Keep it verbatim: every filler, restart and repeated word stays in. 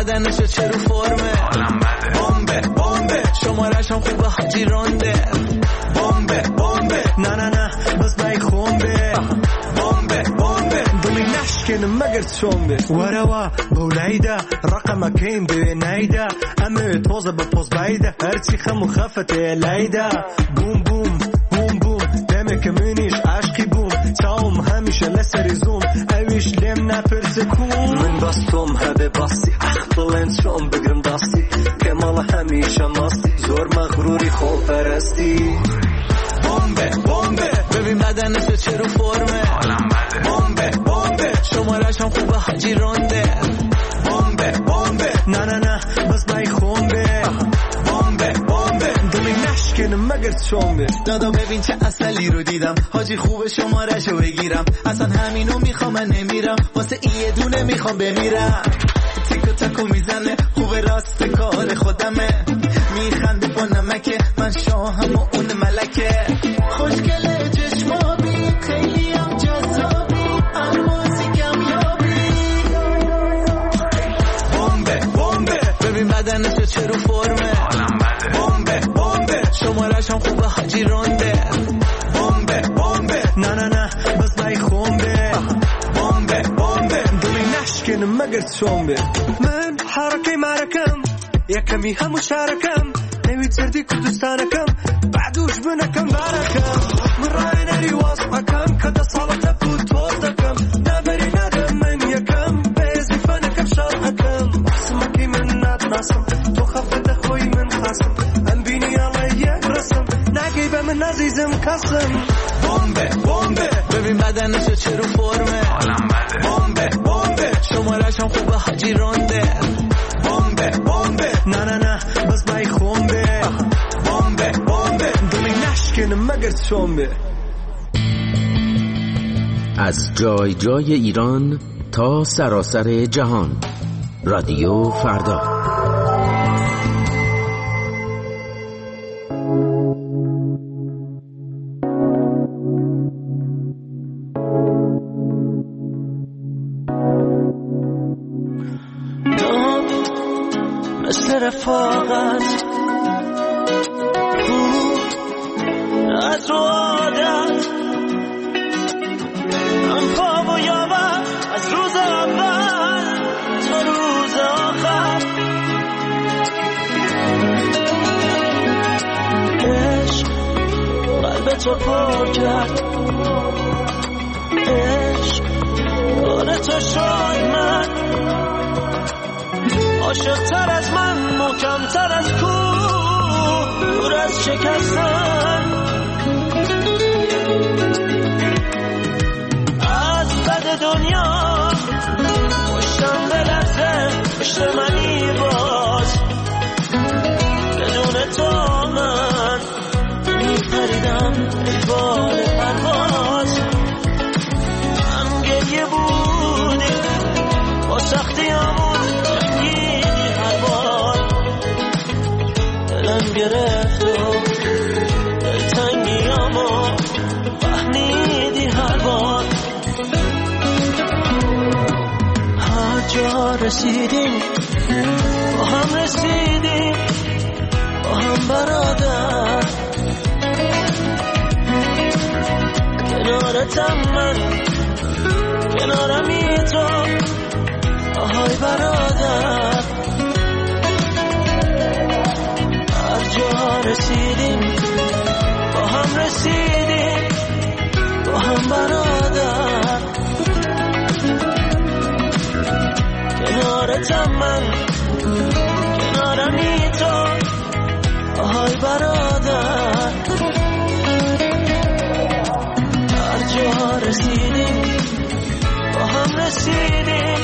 بدنشو چه رو فرمه حالم بده بمبه بمبه شمارش هم خوبه حاجی رونده بمبه بمبه نه نه نه بس بای خونبه بمبه بمبه دلی نشکن مگر چونبه وروا بولایده رقم کیم به نیده امه توزه به پوز بایده هرچی خمو خفته لیده بوم بوم بوم بوم دمک منیش عشقی بوم تاوم همیشه لسری زوم اویش لم نپرسکون من باستم هده باستی بلند شم بگرم داستی که مال همیشه ماستی زور مغروری خوب پرستی بمبه بمبه ببین بدنشو چه رو فرمه حالم بده بمبه بمبه شمارش هم خوبه حاجی رونده بمبه بمبه نه نه نه بس بای خونبه بمبه بمبه دلی نشکن مگر چونبه دادا ببین چه اصلی رو دیدم حاجی خوبه شمارشو بگیرم اصلا همینو میخوام من نمیرم واسه این یه دونه میخوام بمیرم تیکو تاکو میزنه خوبه راست کار خودمه میخنده با نمکه من شاهم و اون ملکه خوشگله چشمابی خیلی هم جذابی الماسی کمیابی بمبه بمبه ببین بدنشو چه رو فرمه حالم بده بمبه بمبه شمارش هم خوبه حاجی رونده بمبه بمبه نه نه نه بس بای خونبه بمبه بمبه دلی نشکن مگر چونبه من حرکه مرکم یکمی هم مشارکم نمیتردی که دوستانکم بعدوش بنکم برکم من رای نری واسمکم که ده سالته بود توردکم نبری ندم من یکم بیزی فنکم شرحکم اسمکی من ندناسم تو خفته خوی من خاصم ام بینی علی یک رسم نگی به من عزیزم کسم بمبه بمبه ببین بدنشو چه رو فرمه حالم بده بمبه بمبه شمارش هم خوبه حاجی رونده بمبه بمبه نه نه نه بس بای خونبه بمبه بمبه دلی نشکن مگر چونبه از جای جای ایران تا سراسر جهان رادیو فردا. رفاقت از رو عادت هم پا و یابت از روز اول تا روز آخر عشق قلب تو پر کرد عشق کار تو شد من عاشق تر از من محکم تر از کوه دور از شکستن از بد دنیا پشتم بلرزه پشت منی باز بدون تو من میپریدم ای بال پرواز هم گریه بودی با سختی همون گرفت و دلتنگی اما فهمیدی هر بار هر جا رسیدیم با هم رسیدیم با هم برادر کنارتم من کنارمی تو آهای برادر جا رسیدیم با هم رسیدیم با هم برادر کنارتم من کنارمی تو آهای برادر هر جا رسیدیم با هم رسیدیم